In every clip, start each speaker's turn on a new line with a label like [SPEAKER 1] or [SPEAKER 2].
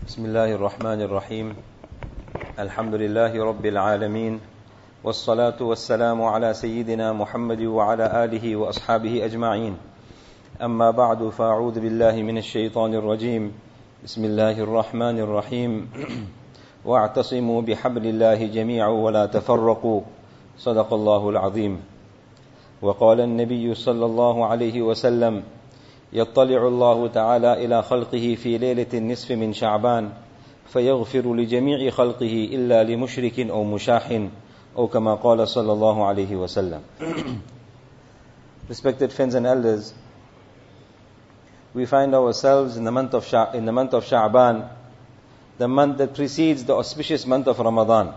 [SPEAKER 1] بسم الله الرحمن الرحيم الحمد لله رب العالمين والصلاة والسلام على سيدنا محمد وعلى آله وأصحابه أجمعين أما بعد فأعوذ بالله من الشيطان الرجيم بسم الله الرحمن الرحيم واعتصموا بحبل الله جميعا ولا تفرقوا صدق الله العظيم وقال النبي صلى الله عليه وسلم يطلع الله تعالى إلى خلقه في ليلة النصف من شعبان فيغفر لجميع خلقه إلا لمشرك أو مشاح أو كما قال صلى الله عليه وسلم. Respected friends and elders, we find ourselves in the month of Sha'ban, the month that precedes the auspicious month of Ramadan.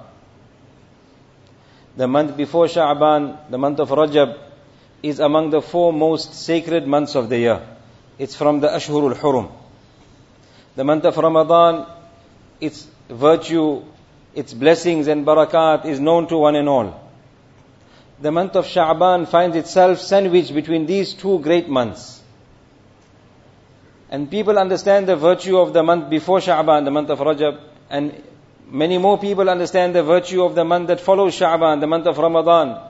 [SPEAKER 1] The month before Sha'ban, the month of Rajab, is among the four most sacred months of the year. It's from the Ashhurul Hurum. The month of Ramadan, its virtue, its blessings and barakat is known to one and all. The month of Sha'ban finds itself sandwiched between these two great months. And people understand the virtue of the month before Sha'ban, the month of Rajab, and many more people understand the virtue of the month that follows Sha'ban, the month of Ramadan.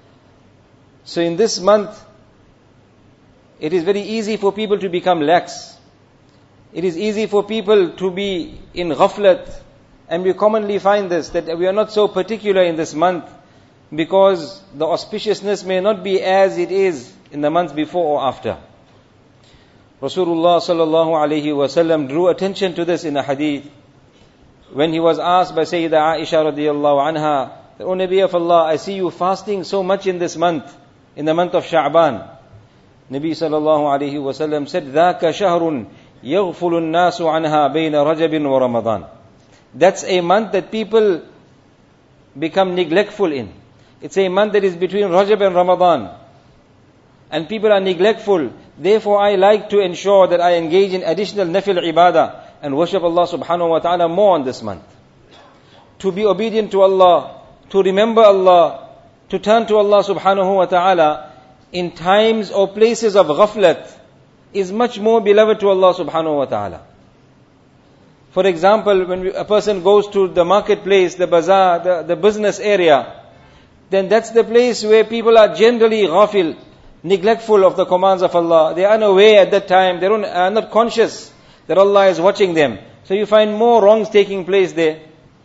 [SPEAKER 1] So in this month, it is very easy for people to become lax. It is easy for people to be in ghaflat. And we commonly find this, that we are not so particular in this month because the auspiciousness may not be as it is in the months before or after. Rasulullah sallallahu alayhi wasallam drew attention to this in a hadith when he was asked by Sayyidah Aisha radiyallahu anha, O Nabi of Allah, I see you fasting so much in this month, in the month of Sha'ban. Nabi sallallahu alayhi wasallam said, ذَاكَ شَهْرٌ يَغْفُلُ النَّاسُ عَنْهَا بَيْنَ رَجَبٍ وَرَمَضَانٍ. That's a month that people become neglectful in. It's a month that is between Rajab and Ramadan. And people are neglectful. Therefore, I like to ensure that I engage in additional nafil ibadah and worship Allah subhanahu wa ta'ala more on this month. To be obedient to Allah, to remember Allah, to turn to Allah subhanahu wa ta'ala in times or places of ghaflat is much more beloved to Allah subhanahu wa ta'ala. For example, when a person goes to the marketplace, the bazaar, the business area, then that's the place where people are generally ghafil, neglectful of the commands of Allah. They are unaware at that time, they are not conscious that Allah is watching them. So you find more wrongs taking place there.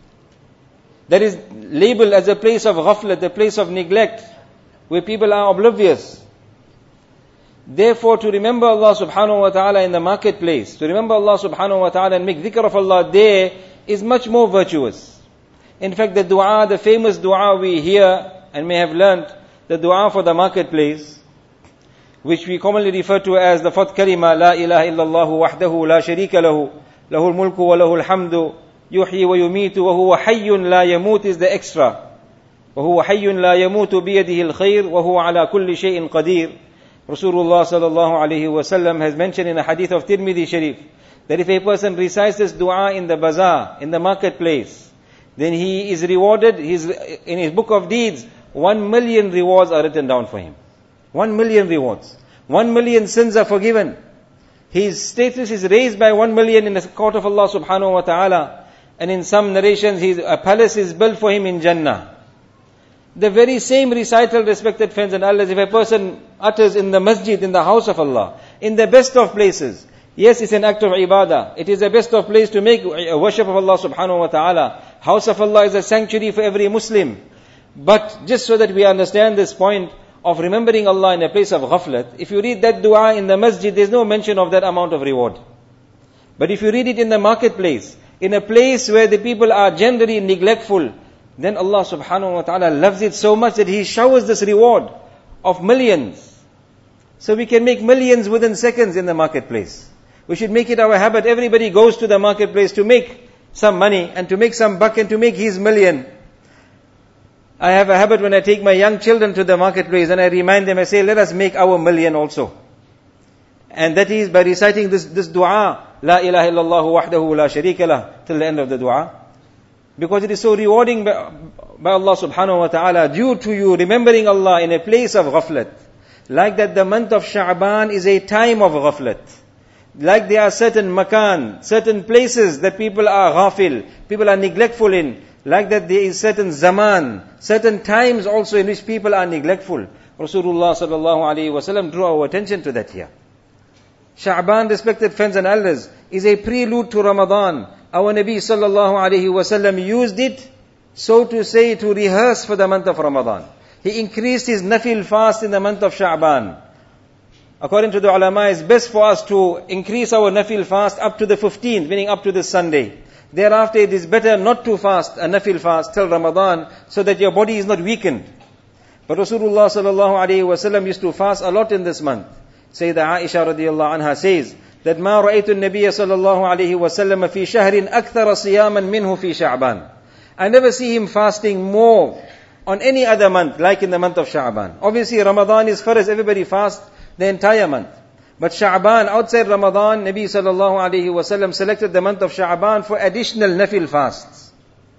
[SPEAKER 1] That is labeled as a place of ghaflat, a place of neglect, where people are oblivious. Therefore, to remember Allah subhanahu wa ta'ala in the marketplace, to remember Allah subhanahu wa ta'ala and make dhikr of Allah there is much more virtuous. In fact, the dua, the famous dua we hear and may have learnt, the dua for the marketplace, which we commonly refer to as the fourth kalima, La ilaha illallah wahdahu la sharika lahu, lahul mulku wa lahul hamdu, yuhyi wa yumitu wa huwa hayyun la yamut is the extra. وهو حي لا يموت بيده الخير وهو على كل شيء قدير. Rasulullah sallallahu alayhi wasallam has mentioned in a hadith of Tirmidhi Sharif that if a person recites this dua in the bazaar, in the marketplace, then he is rewarded, in his book of deeds, 1 million rewards are written down for him. 1 million rewards. 1 million sins are forgiven. His status is raised by 1 million in the court of Allah subhanahu wa ta'ala. And in some narrations, a palace is built for him in Jannah. The very same recital, respected friends and elders, if a person utters in the masjid, in the house of Allah, in the best of places, yes, it's an act of ibadah. It is the best of place to make worship of Allah subhanahu wa ta'ala. House of Allah is a sanctuary for every Muslim. But just so that we understand this point of remembering Allah in a place of ghaflat, if you read that dua in the masjid, there's no mention of that amount of reward. But if you read it in the marketplace, in a place where the people are generally neglectful, then Allah subhanahu wa ta'ala loves it so much that He showers this reward of millions. So we can make millions within seconds in the marketplace. We should make it our habit. Everybody goes to the marketplace to make some money and to make some buck and to make his million. I have a habit when I take my young children to the marketplace and I remind them, I say, let us make our million also. And that is by reciting this dua, La ilaha illallah wahdahu la sharika lah, till the end of the dua. Because it is so rewarding by Allah subhanahu wa ta'ala due to you remembering Allah in a place of ghaflat. Like that, the month of Sha'ban is a time of ghaflat. Like there are certain makan, certain places that people are ghafil, people are neglectful in. Like that there is certain zaman, certain times also in which people are neglectful. Rasulullah sallallahu alaihi wasallam drew our attention to that here. Sha'ban, respected friends and elders, is a prelude to Ramadan. Our Nabi sallallahu alaihi wasallam used it, so to say, to rehearse for the month of Ramadan. He increased his nafil fast in the month of Sha'ban. According to the ulama, it's best for us to increase our nafil fast up to the 15th, meaning up to this Sunday. Thereafter, it is better not to fast a nafil fast till Ramadan, so that your body is not weakened. But Rasulullah sallallahu alaihi wasallam used to fast a lot in this month. Sayyidah Aisha radiyallahu anha says that ما رأيت النبي صلى الله عليه وسلم في شهر أكثر صياما منه في شعبان. I never see him fasting more on any other month like in the month of Sha'ban. Obviously Ramadan is first, everybody fasts the entire month. But Sha'ban, outside Ramadan, Nabi sallallahu alayhi wasallam selected the month of Sha'ban for additional nafil fasts.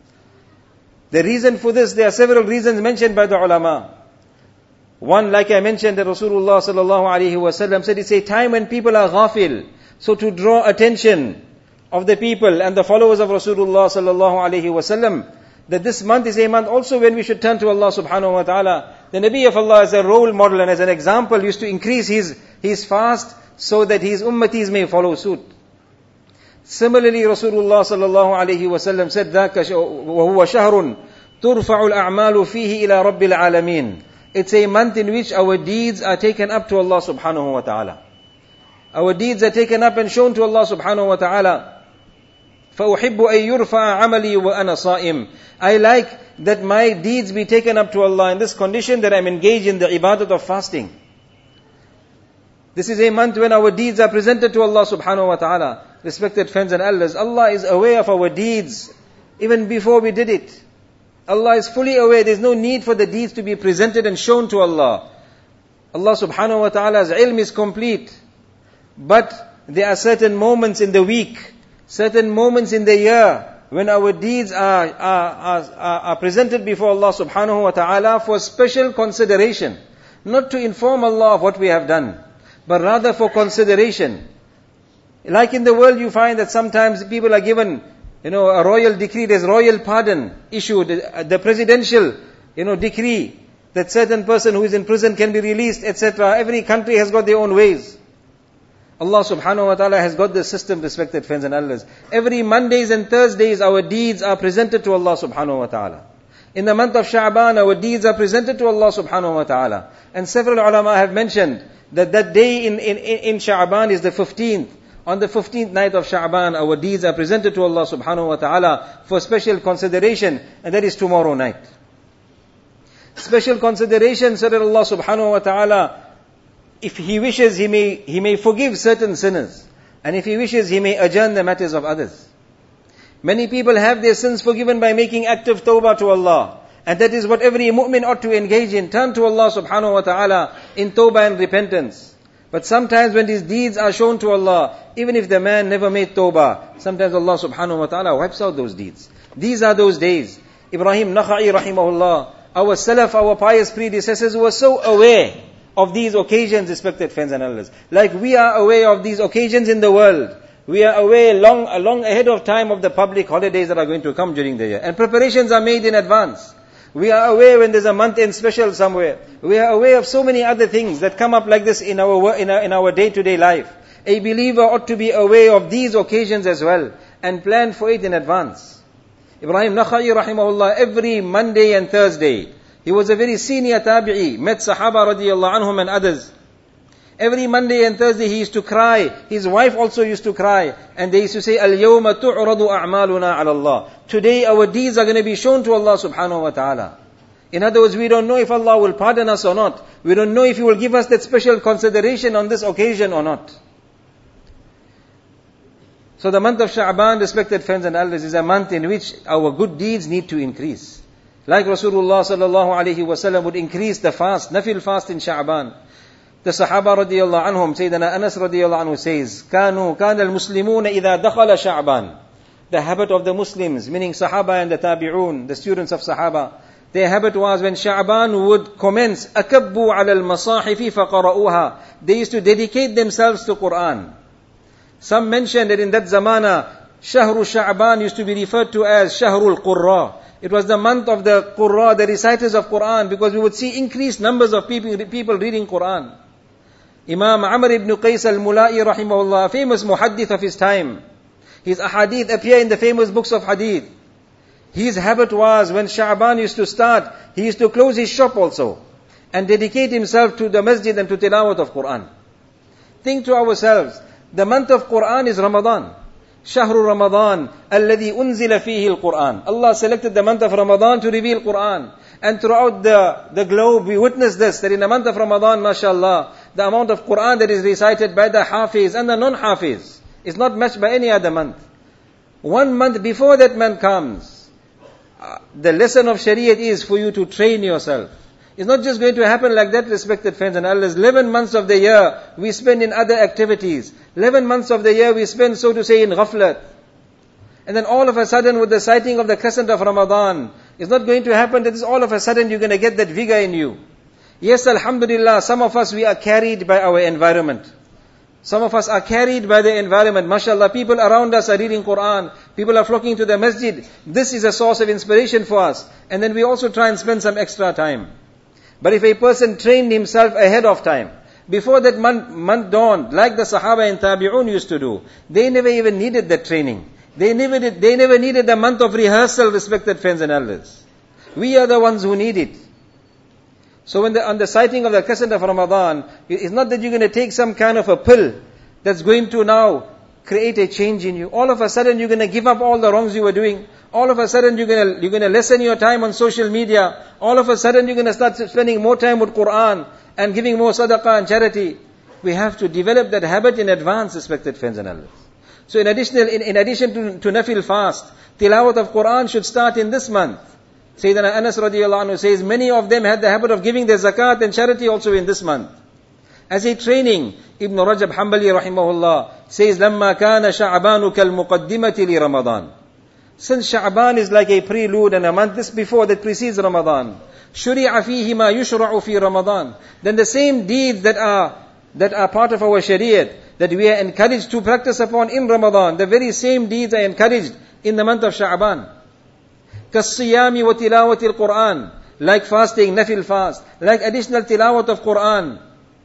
[SPEAKER 1] The reason for this, there are several reasons mentioned by the ulama. One, like I mentioned, that Rasulullah sallallahu alayhi wasallam said, it's a time when people are ghafil. So to draw attention of the people and the followers of Rasulullah sallallahu alayhi wasallam, that this month is a month also when we should turn to Allah subhanahu wa ta'ala. The Nabi of Allah as a role model and as an example used to increase his fast so that his ummatis may follow suit. Similarly, Rasulullah sallallahu alayhi wasallam said, ذَاكَ وَهُوَ شَهْرٌ تُرْفَعُ الْأَعْمَالُ فِيهِ إِلَى رَبِّ الْعَالَمِينَ. It's a month in which our deeds are taken up to Allah subhanahu wa ta'ala. Our deeds are taken up and shown to Allah subhanahu wa ta'ala. فَأُحِبُّ أَن يُرْفَعَ عَمَلِي وَأَنَا صَائِمٌ. I like that my deeds be taken up to Allah in this condition that I'm engaged in the ibadat of fasting. This is a month when our deeds are presented to Allah subhanahu wa ta'ala. Respected friends and elders, Allah is aware of our deeds even before we did it. Allah is fully aware. There is no need for the deeds to be presented and shown to Allah. Allah subhanahu wa ta'ala's ilm is complete. But there are certain moments in the week, certain moments in the year, when our deeds are presented before Allah subhanahu wa ta'ala for special consideration. Not to inform Allah of what we have done, but rather for consideration. Like in the world you find that sometimes people are given, a royal decree, there's royal pardon issued, the presidential, decree that certain person who is in prison can be released, etc. Every country has got their own ways. Allah subhanahu wa ta'ala has got this system, respected friends and elders. Every Mondays and Thursdays our deeds are presented to Allah subhanahu wa ta'ala. In the month of Sha'ban our deeds are presented to Allah subhanahu wa ta'ala. And several ulama have mentioned that day in Sha'ban is the 15th. On the 15th night of Sha'ban, our deeds are presented to Allah subhanahu wa ta'ala for special consideration, and that is tomorrow night. Special consideration so that Allah subhanahu wa ta'ala, if He wishes, He may forgive certain sinners. And if He wishes, He may adjourn the matters of others. Many people have their sins forgiven by making active tawbah to Allah. And that is what every mu'min ought to engage in. Turn to Allah subhanahu wa ta'ala in tawbah and repentance. But sometimes when these deeds are shown to Allah, even if the man never made tawbah, sometimes Allah subhanahu wa ta'ala wipes out those deeds. These are those days. Ibrahim Nakha'i rahimahullah, our salaf, our pious predecessors were so aware of these occasions, respected friends and elders. Like we are aware of these occasions in the world. We are aware long ahead of time of the public holidays that are going to come during the year. And preparations are made in advance. We are aware when there's a month-end special somewhere. We are aware of so many other things that come up like this in our day-to-day life. A believer ought to be aware of these occasions as well and plan for it in advance. Ibrahim Nakha'i rahimahullah, every Monday and Thursday, he was a very senior tabi'i, met Sahaba radiyallahu anhum and others. Every Monday and Thursday he used to cry. His wife also used to cry. And they used to say, Al-yawma tu'radu a'maluna ala Allah. Today our deeds are going to be shown to Allah subhanahu wa ta'ala. In other words, we don't know if Allah will pardon us or not. We don't know if He will give us that special consideration on this occasion or not. So the month of Sha'ban, respected friends and elders, is a month in which our good deeds need to increase. Like Rasulullah sallallahu alayhi wa sallam would increase the fast, nafil fast in Sha'ban. The Sahaba radiyallahu anhum, Sayyidina Anas radiyallahu anhu says, كان المسلمون إذا دخل شعبان. The habit of the Muslims, meaning Sahaba and the Tabi'un, the students of Sahaba, their habit was when Sha'ban would commence, أكبوا على المصاحف فقرؤوها. They used to dedicate themselves to Quran. Some mentioned that in that zamana, Shahru Sha'ban used to be referred to as Shahrul Qurra. It was the month of the Qurra, the reciters of Quran, because we would see increased numbers of people reading Quran. Imam Amr ibn Qais al-Mula'i rahimahullah, famous muhaddith of his time. His ahadith appear in the famous books of hadith. His habit was, when Sha'ban used to start, he used to close his shop also and dedicate himself to the masjid and to tilawat of Quran. Think to ourselves, the month of Quran is Ramadan. Shahru Ramadan, alladhi unzila fihi al-Quran. Allah selected the month of Ramadan to reveal Quran. And throughout the globe, we witness this, that in the month of Ramadan, mashallah, the amount of Quran that is recited by the Hafiz and the non-Hafiz is not matched by any other month. 1 month before that month comes, the lesson of Shariat is for you to train yourself. It's not just going to happen like that, respected friends and elders. 11 months of the year we spend in other activities. 11 months of the year we spend, so to say, in ghaflat. And then all of a sudden, with the sighting of the crescent of Ramadan, it's not going to happen that all of a sudden you're going to get that vigor in you. Yes, alhamdulillah, some of us, we are carried by our environment. Some of us are carried by the environment. MashaAllah, people around us are reading Quran. People are flocking to the masjid. This is a source of inspiration for us. And then we also try and spend some extra time. But if a person trained himself ahead of time, before that month dawned, like the Sahaba and Tabi'un used to do, they never even needed that training. They never needed the month of rehearsal, respected friends and elders. We are the ones who need it. So when on the sighting of the crescent of Ramadan, it's not that you're going to take some kind of a pill that's going to now create a change in you. All of a sudden you're going to give up all the wrongs you were doing. All of a sudden you're going to lessen your time on social media. All of a sudden you're going to start spending more time with Quran and giving more sadaqah and charity. We have to develop that habit in advance, respected friends and elders. So in addition to nafil fast, tilawat of Quran should start in this month. Sayyidina Anas radiyallahu anhu says, many of them had the habit of giving their zakat and charity also in this month. As a training, Ibn Rajab Hanbali rahimahullah says, لَمَّا كَانَ شَعْبَانُ كَالْمُقَدِّمَةِ لِرَمَضَانِ. Since Sha'ban is like a prelude and a month this before that precedes Ramadan, شُرِعَ فِيهِ مَا يُشْرَعُ فِي Ramadan. Then the same deeds that are part of our Shariat, that we are encouraged to practice upon in Ramadan, the very same deeds are encouraged in the month of Sha'ban. كَالصِّيَامِ وَتِلَاوَةِ الْقُرْآنِ. Like fasting, nafil fast, like additional tilawat of Quran.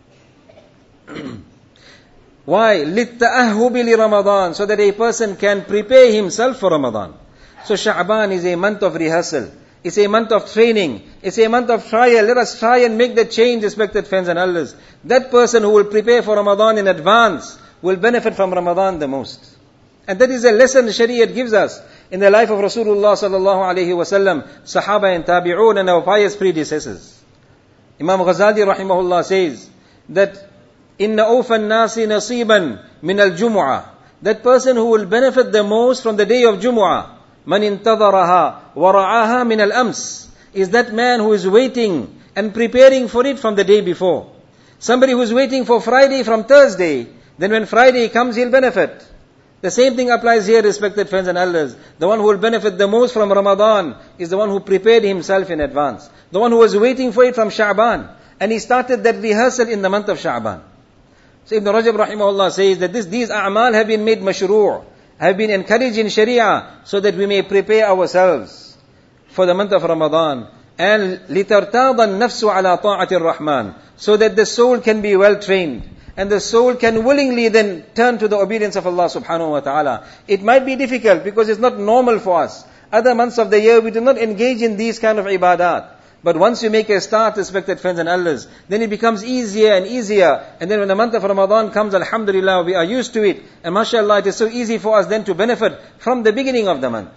[SPEAKER 1] Why? لِلتَّأَهُّبِ لِرَمَضَانِ. So that a person can prepare himself for Ramadan. So Sha'ban is a month of rehearsal. It's a month of training. It's a month of trial. Let us try and make that change, respected friends and elders. That person who will prepare for Ramadan in advance will benefit from Ramadan the most. And that is a lesson Shariat gives us in the life of Rasulullah sallallahu alaihi wasallam, Sahaba and Tabi'un and our pious predecessors. Imam Ghazali rahimahullah says that Inna awfan nasi nasiban min al-jumu'ah. That person who will benefit the most from the day of Jumu'ah, man intadaraha wa ra'aha min al-ams, is that man who is waiting and preparing for it from the day before. Somebody who is waiting for Friday from Thursday, then when Friday comes he'll benefit. The same thing applies here, respected friends and elders. The one who will benefit the most from Ramadan is the one who prepared himself in advance. The one who was waiting for it from Sha'ban, and he started that rehearsal in the month of Sha'ban. So Ibn Rajab rahimahullah says that these a'mal have been made mashru', have been encouraged in Sharia, so that we may prepare ourselves for the month of Ramadan. And لِتَرْتَاضَ النَّفْسُ عَلَى طَاعَةِ الرَّحْمَنِ, so that the soul can be well trained. And the soul can willingly then turn to the obedience of Allah subhanahu wa ta'ala. It might be difficult because it's not normal for us. Other months of the year we do not engage in these kind of ibadat. But once you make a start, respected friends and elders, then it becomes easier and easier. And then when the month of Ramadan comes, alhamdulillah, we are used to it. And mashallah, it is so easy for us then to benefit from the beginning of the month.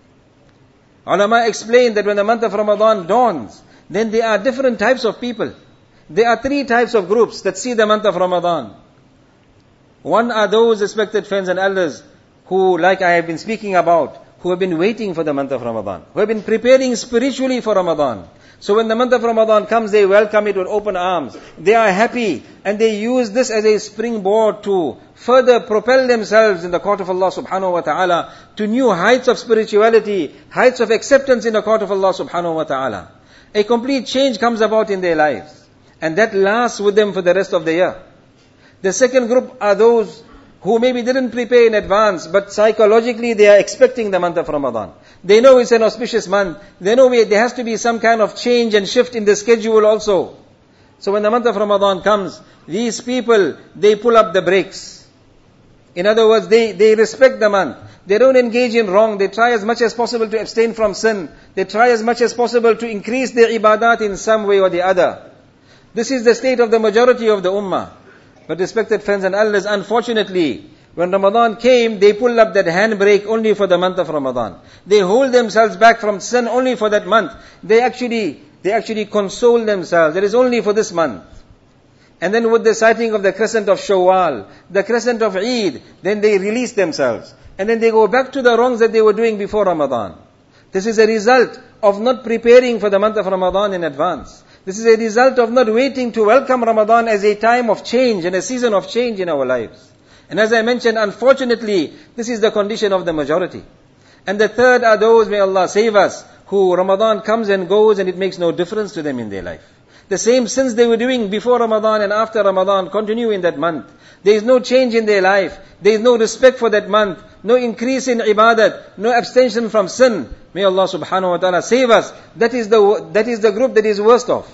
[SPEAKER 1] Ulama explained that when the month of Ramadan dawns, then there are different types of people. There are 3 types of groups that see the month of Ramadan. One are those, respected friends and elders, who, like I have been speaking about, who have been waiting for the month of Ramadan, who have been preparing spiritually for Ramadan. So when the month of Ramadan comes, they welcome it with open arms. They are happy, and they use this as a springboard to further propel themselves in the court of Allah subhanahu wa ta'ala to new heights of spirituality, heights of acceptance in the court of Allah subhanahu wa ta'ala. A complete change comes about in their lives, and that lasts with them for the rest of the year. The second group are those who maybe didn't prepare in advance, but psychologically they are expecting the month of Ramadan. They know it's an auspicious month. They know there has to be some kind of change and shift in the schedule also. So when the month of Ramadan comes, these people, they pull up the brakes. In other words, they respect the month. They don't engage in wrong. They try as much as possible to abstain from sin. They try as much as possible to increase their ibadat in some way or the other. This is the state of the majority of the ummah. But respected friends and elders, unfortunately, when Ramadan came, they pulled up that handbrake only for the month of Ramadan. They hold themselves back from sin only for that month. They actually console themselves. It is only for this month. And then with the sighting of the crescent of Shawwal, the crescent of Eid, then they release themselves. And then they go back to the wrongs that they were doing before Ramadan. This is a result of not preparing for the month of Ramadan in advance. This is a result of not waiting to welcome Ramadan as a time of change and a season of change in our lives. And as I mentioned, unfortunately, this is the condition of the majority. And the third are those, may Allah save us, who Ramadan comes and goes and it makes no difference to them in their life. The same sins they were doing before Ramadan and after Ramadan continue in that month. There is no change in their life. There is no respect for that month. No increase in ibadat. No abstention from sin. May Allah subhanahu wa ta'ala save us. That is the group that is worst off.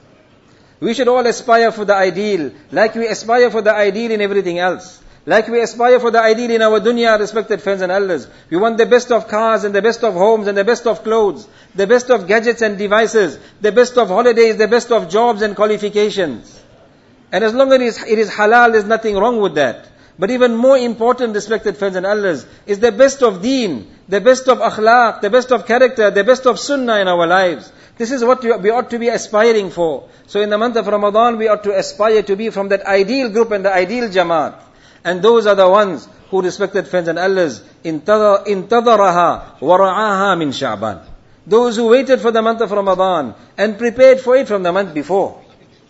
[SPEAKER 1] We should all aspire for the ideal, like we aspire for the ideal in everything else. Like we aspire for the ideal in our dunya, respected friends and elders. We want the best of cars and the best of homes and the best of clothes, the best of gadgets and devices, the best of holidays, the best of jobs and qualifications. And as long as it is halal, there is nothing wrong with that. But even more important, respected friends and elders, is the best of deen, the best of akhlaq, the best of character, the best of sunnah in our lives. This is what we ought to be aspiring for. So in the month of Ramadan, we ought to aspire to be from that ideal group and the ideal jamaat. And those are the ones who, respected friends and elders, intadaraha wara'aha min Sha'ban. Those who waited for the month of Ramadan and prepared for it from the month before.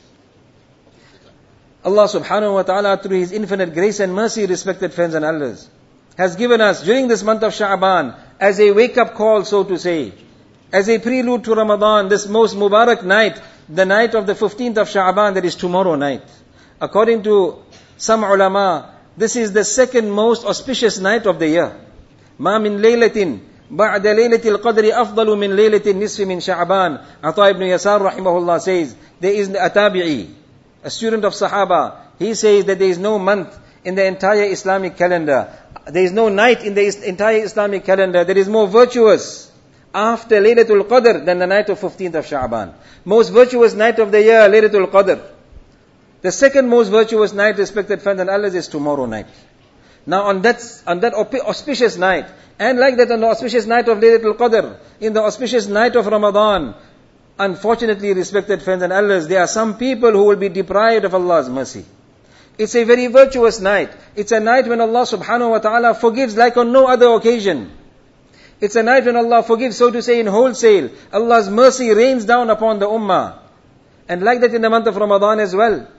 [SPEAKER 1] Allah subhanahu wa ta'ala, through His infinite grace and mercy, respected friends and elders, has given us during this month of Sha'ban as a wake-up call, so to say, as a prelude to Ramadan, this most Mubarak night, the night of the 15th of Sha'ban, that is tomorrow night. According to some ulama, this is the second most auspicious night of the year. ما من ليلة بعد ليلة القدر أفضل من ليلة النصف من شعبان. Ata ibn Yasar rahimahullah says, there is a tabi'i, a student of Sahaba. He says that there is no month in the entire Islamic calendar, there is no night in the entire Islamic calendar that is more virtuous after Laylatul Qadr than the night of 15th of Sha'ban. Most virtuous night of the year, Laylatul Qadr. The second most virtuous night, respected friends and elders, is tomorrow night. Now on that auspicious night, and like that on the auspicious night of Laylatul Qadr, in the auspicious night of Ramadan, unfortunately, respected friends and elders, there are some people who will be deprived of Allah's mercy. It's a very virtuous night. It's a night when Allah subhanahu wa ta'ala forgives like on no other occasion. It's a night when Allah forgives, so to say, in wholesale. Allah's mercy rains down upon the ummah. And like that in the month of Ramadan as well.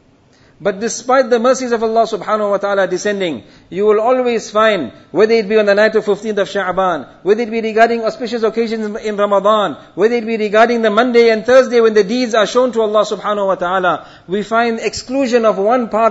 [SPEAKER 1] But despite the mercies of Allah subhanahu wa ta'ala descending, you will always find, whether it be on the night of 15th of Sha'ban, whether it be regarding auspicious occasions in Ramadan, whether it be regarding the Monday and Thursday when the deeds are shown to Allah subhanahu wa ta'ala, we find exclusion of one part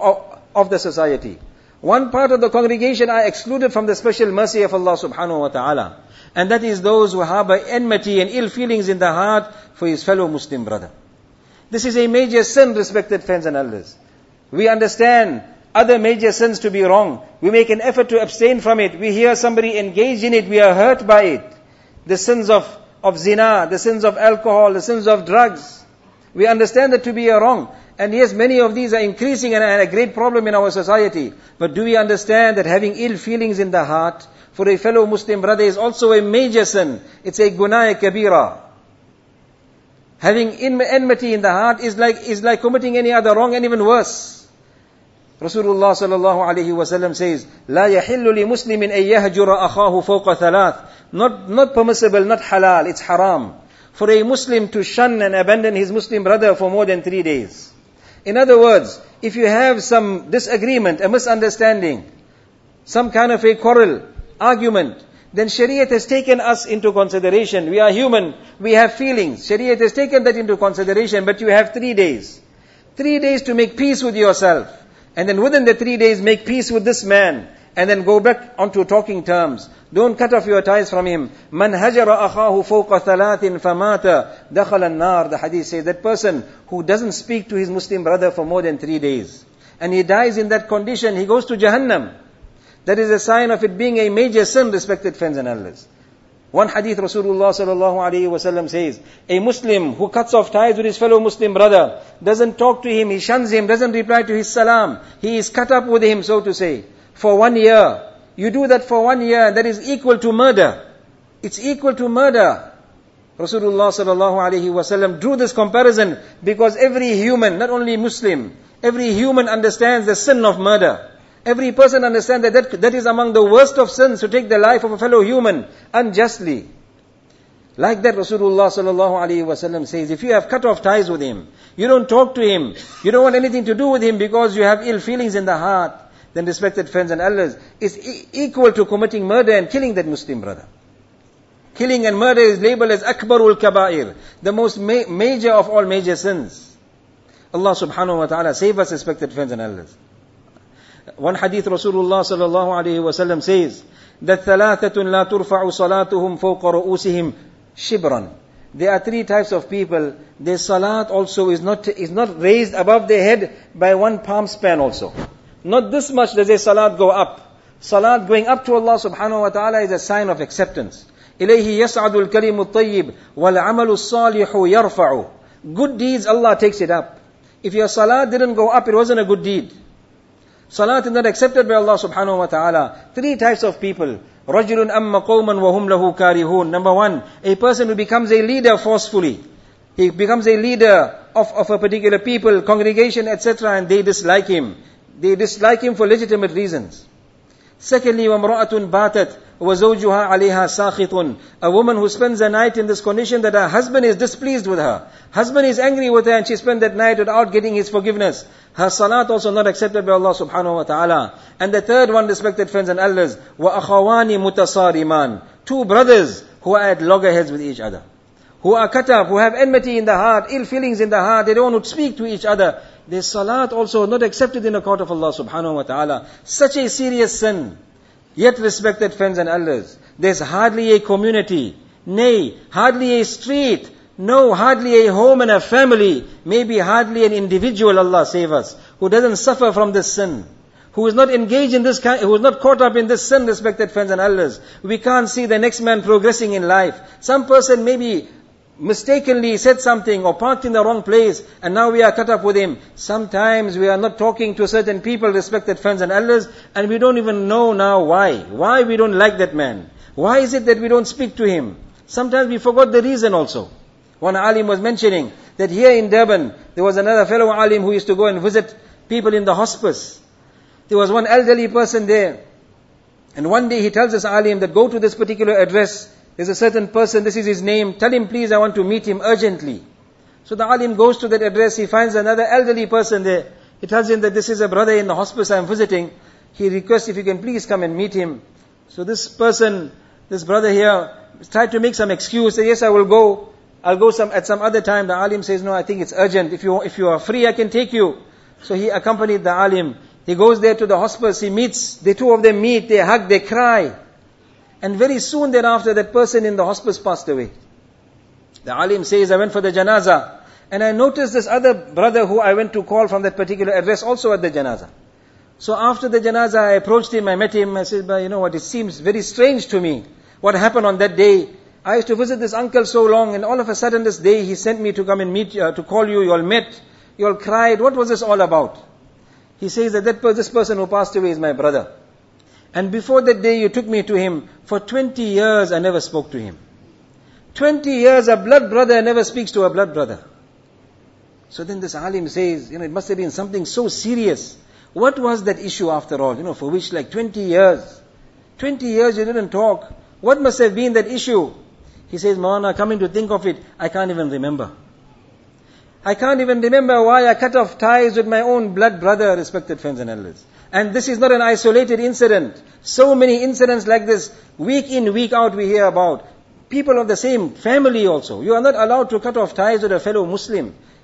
[SPEAKER 1] of the society. One part of the congregation are excluded from the special mercy of Allah subhanahu wa ta'ala. And that is those who harbor enmity and ill feelings in the heart for his fellow Muslim brother. This is a major sin, respected friends and elders. We understand other major sins to be wrong. We make an effort to abstain from it. We hear somebody engage in it. We are hurt by it. The sins of zina, the sins of alcohol, the sins of drugs. We understand that to be a wrong. And yes, many of these are increasing and a great problem in our society. But do we understand that having ill feelings in the heart for a fellow Muslim brother is also a major sin? It's a gunāh kabīra. Having enmity in the heart is like committing any other wrong and even worse. Rasulullah sallallahu alaihi wasallam says, "La yahillu li muslimin an yahjura akhahu fawqa thalath." Not permissible, not halal, it's haram for a Muslim to shun and abandon his Muslim brother for more than 3 days. In other words, if you have some disagreement, a misunderstanding, some kind of a quarrel, argument, then Shariat has taken us into consideration. We are human, we have feelings. Shariat has taken that into consideration, but you have 3 days. 3 days to make peace with yourself. And then within the 3 days, make peace with this man. And then go back onto talking terms. Don't cut off your ties from him. Man hajara akhahu fawqa thalathin famata dakhala an-nar. The hadith says that person who doesn't speak to his Muslim brother for more than 3 days, and he dies in that condition, he goes to Jahannam. That is a sign of it being a major sin, respected friends and elders. One hadith Rasulullah sallallahu alaihi wasallam says, a Muslim who cuts off ties with his fellow Muslim brother, doesn't talk to him, he shuns him, doesn't reply to his salam, he is cut up with him, so to say, for 1 year. You do that for 1 year, that is equal to murder. It's equal to murder. Rasulullah sallallahu alaihi wasallam drew this comparison because every human, not only Muslim, every human understands the sin of murder. Every person understands that is among the worst of sins, to take the life of a fellow human unjustly. Like that, Rasulullah sallallahu alaihi wasallam says, if you have cut off ties with him, you don't talk to him, you don't want anything to do with him because you have ill feelings in the heart, then respected friends and elders, is equal to committing murder and killing that Muslim brother. Killing and murder is labeled as akbarul kabair, the most major of all major sins. Allah subhanahu wa ta'ala save us, respected friends and elders. One hadith Rasulullah sallallahu alayhi wa sallam says that thalathatun la turfa'u salatuhum fawqa ru'usihim shibran. There are 3 types of people. Their salat also is not raised above their head by 1 palm span also. Not this much does their salat go up. Salat going up to Allah subhanahu wa ta'ala is a sign of acceptance. إِلَيْهِ يَسْعَدُ الْكَلِمُ الطَّيِّبُ وَالْعَمَلُ الصَّالِحُ يَرْفَعُ. Good deeds, Allah takes it up. If your salat didn't go up, it wasn't a good deed. Salat is not accepted by Allah subhanahu wa ta'ala. 3 types of people. رَجُلٌ أَمَّ قَوْمًا وَهُمْ لَهُ كَارِهُونَ. Number 1, a person who becomes a leader forcefully. He becomes a leader of a particular people, congregation, etc., and they dislike him. They dislike him for legitimate reasons. Secondly, وَمْرَأَةٌ بَاتَتْ وَزَوْجُهَا عَلَيْهَا سَاخِطٌ. A woman who spends the night in this condition that her husband is displeased with her. Husband is angry with her and she spent that night without getting his forgiveness. Her salat also not accepted by Allah subhanahu wa ta'ala. And the third one, respected friends and elders, وَأَخَوَانِ مُتَصَارِمَانِ. 2 brothers who are at loggerheads with each other. Who are cut up, who have enmity in the heart, ill feelings in the heart, they don't want to speak to each other. Their salat also not accepted in the court of Allah subhanahu wa ta'ala. Such a serious sin. Yet, respected friends and elders, there's hardly a community, nay, hardly a street, no, hardly a home and a family, maybe hardly an individual, Allah save us, who doesn't suffer from this sin, who is not engaged in this kind, who is not caught up in this sin, respected friends and elders. We can't see the next man progressing in life. Some person maybe mistakenly said something or parked in the wrong place and now we are cut up with him. Sometimes we are not talking to certain people, respected friends and elders, and we don't even know now why. Why we don't like that man. Why is it that we don't speak to him? Sometimes we forgot the reason also. One alim was mentioning that here in Durban, there was another fellow alim who used to go and visit people in the hospice. There was one elderly person there. And one day he tells this alim that go to this particular address. There's a certain person, this is his name. Tell him please I want to meet him urgently. So the alim goes to that address. He finds another elderly person there. He tells him that this is a brother in the hospice I am visiting. He requests if you can please come and meet him. So this person, this brother here, tried to make some excuse. Say, yes, I will go. I'll go at some other time. The alim says, no, I think it's urgent. If you are free, I can take you. So he accompanied the alim. He goes there to the hospice. He meets. The 2 of them meet. They hug. They cry. And very soon thereafter, that person in the hospice passed away. The alim says, I went for the janazah. And I noticed this other brother who I went to call from that particular address also at the janazah. So after the janazah, I approached him, I met him. I said, but you know what, it seems very strange to me. What happened on that day? I used to visit this uncle so long, and all of a sudden this day, he sent me to come and meet you, to call you. You all met. You all cried. What was this all about? He says that this person who passed away is my brother. And before that day, you took me to him. For 20 years, I never spoke to him. 20 years, a blood brother never speaks to a blood brother. So then this alim says, it must have been something so serious. What was that issue after all? For which 20 years. 20 years you didn't talk. What must have been that issue? He says, Maulana, coming to think of it, I can't even remember. I can't even remember why I cut off ties with my own blood brother, respected friends and elders. And this is not an isolated incident. So many incidents like this, week in, week out we hear about. People of the same family also. You are not allowed to cut off ties with a fellow Muslim.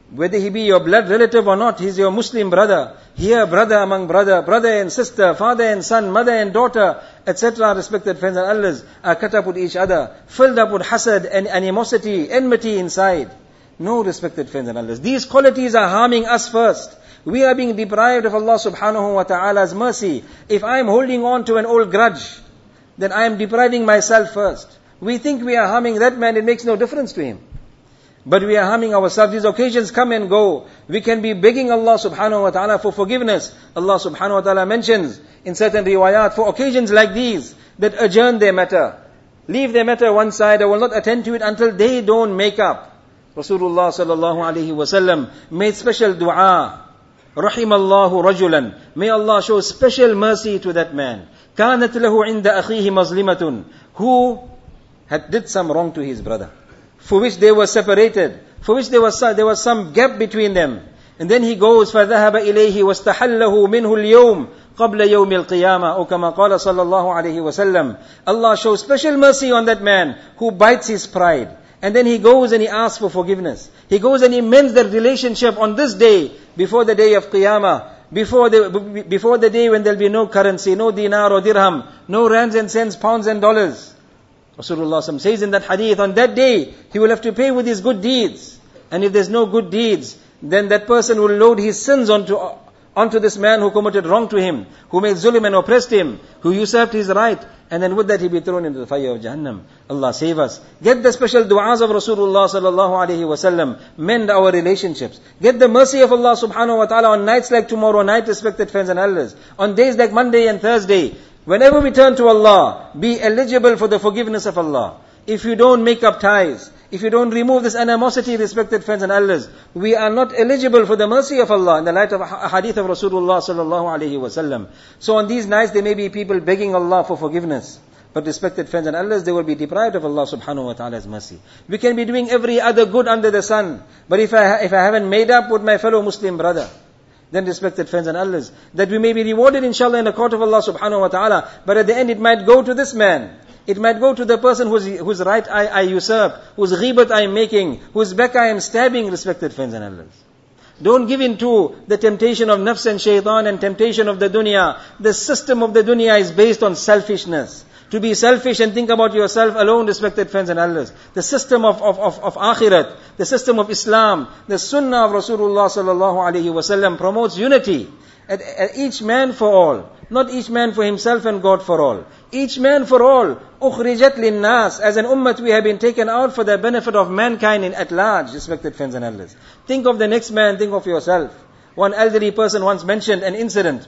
[SPEAKER 1] Whether he be your blood relative or not, he's your Muslim brother. Here, brother among brother, brother and sister, father and son, mother and daughter, etc. Respected friends and elders, are cut up with each other, filled up with hasad and animosity, enmity inside. No, respected friends and elders. These qualities are harming us first. We are being deprived of Allah subhanahu wa ta'ala's mercy. If I am holding on to an old grudge, then I am depriving myself first. We think we are harming that man, it makes no difference to him. But we are harming ourselves. These occasions come and go. We can be begging Allah subhanahu wa ta'ala for forgiveness. Allah subhanahu wa ta'ala mentions in certain riwayat, for occasions like these, that adjourn their matter. Leave their matter one side, I will not attend to it until they don't make up. Rasulullah sallallahu alayhi wa sallam made special dua. Rahimallahu rajulan. May Allah show special mercy to that man. كانت له عند أخيه مظلمة. Who had did some wrong to his brother, for which they were separated, for which there was some gap between them. And then he goes, فَذَهَبَ إِلَيْهِ وَاسْتَحَلَّهُ مِنْهُ الْيَوْمِ قَبْلَ يَوْمِ الْقِيَامَةِ Or كما قال صلى الله عليه وسلم. Allah shows special mercy on that man who bites his pride. And then he goes and he asks for forgiveness. He goes and he mends that relationship on this day, before the day of Qiyamah, before the day when there'll be no currency, no dinar or dirham, no rands and cents, pounds and dollars. Rasulullah says in that hadith, on that day, he will have to pay with his good deeds. And if there's no good deeds, then that person will load his sins onto this man who committed wrong to him, who made zulm and oppressed him, who usurped his right, and then with that he be thrown into the fire of Jahannam. Allah save us. Get the special du'as of Rasulullah sallallahu alaihi wasallam. Mend our relationships. Get the mercy of Allah subhanahu wa ta'ala on nights like tomorrow night, respected friends and elders. On days like Monday and Thursday. Whenever we turn to Allah, be eligible for the forgiveness of Allah. If you don't make up ties, if you don't remove this animosity, respected friends and elders, we are not eligible for the mercy of Allah in the light of a hadith of Rasulullah sallallahu alaihi wasallam. So on these nights there may be people begging Allah for forgiveness. But respected friends and elders, they will be deprived of Allah subhanahu wa ta'ala's mercy. We can be doing every other good under the sun. But if I haven't made up with my fellow Muslim brother, then respected friends and elders, that we may be rewarded inshallah in the court of Allah subhanahu wa ta'ala, but at the end it might go to this man. It might go to the person whose right I usurp, whose ghibat I am making, whose back I am stabbing, respected friends and elders. Don't give in to the temptation of nafs and shaitan and temptation of the dunya. The system of the dunya is based on selfishness. To be selfish and think about yourself alone, respected friends and elders. The system of akhirat, the system of Islam, the sunnah of Rasulullah sallallahu alaihi wasallam promotes unity. At each man for all. Not each man for himself and God for all. Each man for all. Ukhrijat linnas. As an ummah we have been taken out for the benefit of mankind at large, respected friends and elders. Think of the next man, think of yourself. One elderly person once mentioned an incident.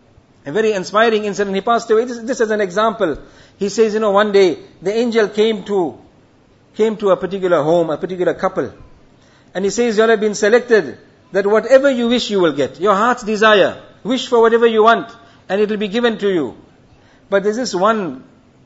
[SPEAKER 1] A very inspiring incident. He passed away. This is an example. He says, one day the angel came to a particular home, a particular couple. And he says, you have been selected that whatever you wish you will get. Your heart's desire. Wish for whatever you want and it will be given to you. But there's this one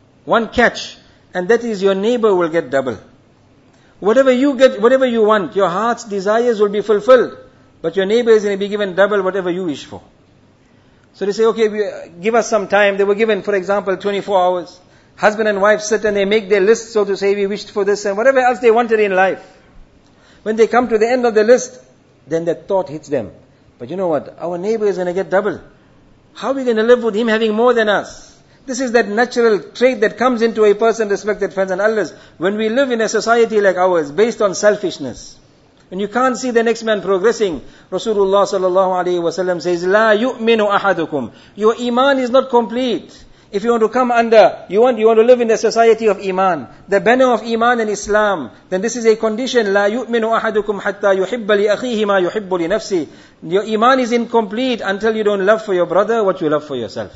[SPEAKER 1] catch, and that is your neighbor will get double. Whatever you get, whatever you want, your heart's desires will be fulfilled. But your neighbor is going to be given double whatever you wish for. So they say, okay, give us some time. They were given, for example, 24 hours. Husband and wife sit and they make their list, so to say, we wished for this and whatever else they wanted in life. When they come to the end of the list, then that thought hits them. But you know what? Our neighbor is going to get double. How are we going to live with him having more than us? This is that natural trait that comes into a person, respected friends and elders, when we live in a society like ours, based on selfishness. And you can't see the next man progressing. Rasulullah sallallahu alaihi wasallam says, "La yu'minu ahadukum." Your iman is not complete. If you want to come under, you want to live in the society of iman, the banner of iman and Islam, then this is a condition. La yu'minu ahadukum hatta yuhibba li akhihi ma yuhibbu li nafsi. Your iman is incomplete until you don't love for your brother what you love for yourself.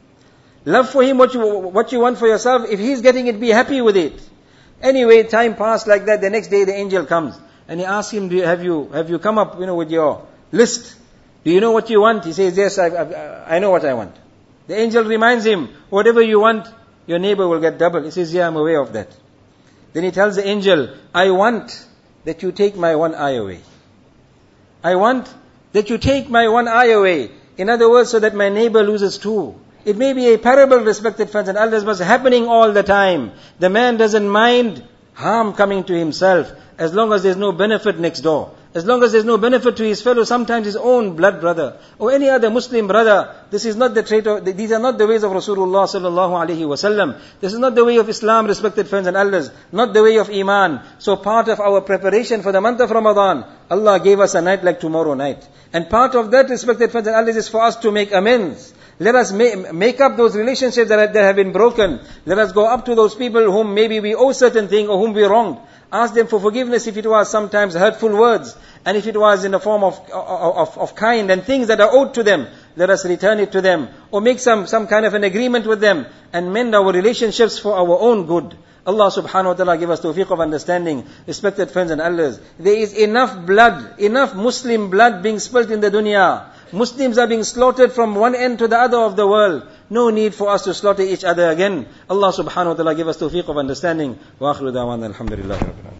[SPEAKER 1] Love for him what you want for yourself. If he's getting it, be happy with it. Anyway, time passed like that. The next day the angel comes and he asks him, have you come up, with your list? Do you know what you want? He says, yes, I know what I want. The angel reminds him, whatever you want, your neighbor will get double. He says, yeah, I'm aware of that. Then he tells the angel, I want that you take my one eye away. I want that you take my one eye away. In other words, so that my neighbor loses two. It may be a parable, respected friends and elders, but it's happening all the time. The man doesn't mind harm coming to himself, as long as there's no benefit next door. As long as there's no benefit to his fellow, sometimes his own blood brother, or any other Muslim brother, this is not the trait of, these are not the ways of Rasulullah sallallahu alaihi wasallam. This is not the way of Islam, respected friends and elders, not the way of Iman. So part of our preparation for the month of Ramadan, Allah gave us a night like tomorrow night. And part of that, respected friends and elders, is for us to make amends. Let us make up those relationships that have been broken. Let us go up to those people whom maybe we owe certain thing or whom we wronged. Ask them for forgiveness if it was sometimes hurtful words, and if it was in the form of kind and things that are owed to them. Let us return it to them, or make some kind of an agreement with them, and mend our relationships for our own good. Allah subhanahu wa ta'ala give us tawfiq of understanding. Respected friends and elders, there is enough Muslim blood being spilt in the dunya. Muslims are being slaughtered from one end to the other of the world. No need for us to slaughter each other again. Allah subhanahu wa ta'ala give us tawfiq of understanding. Wa akhiru da'wana alhamdulillahi rabbil alamin.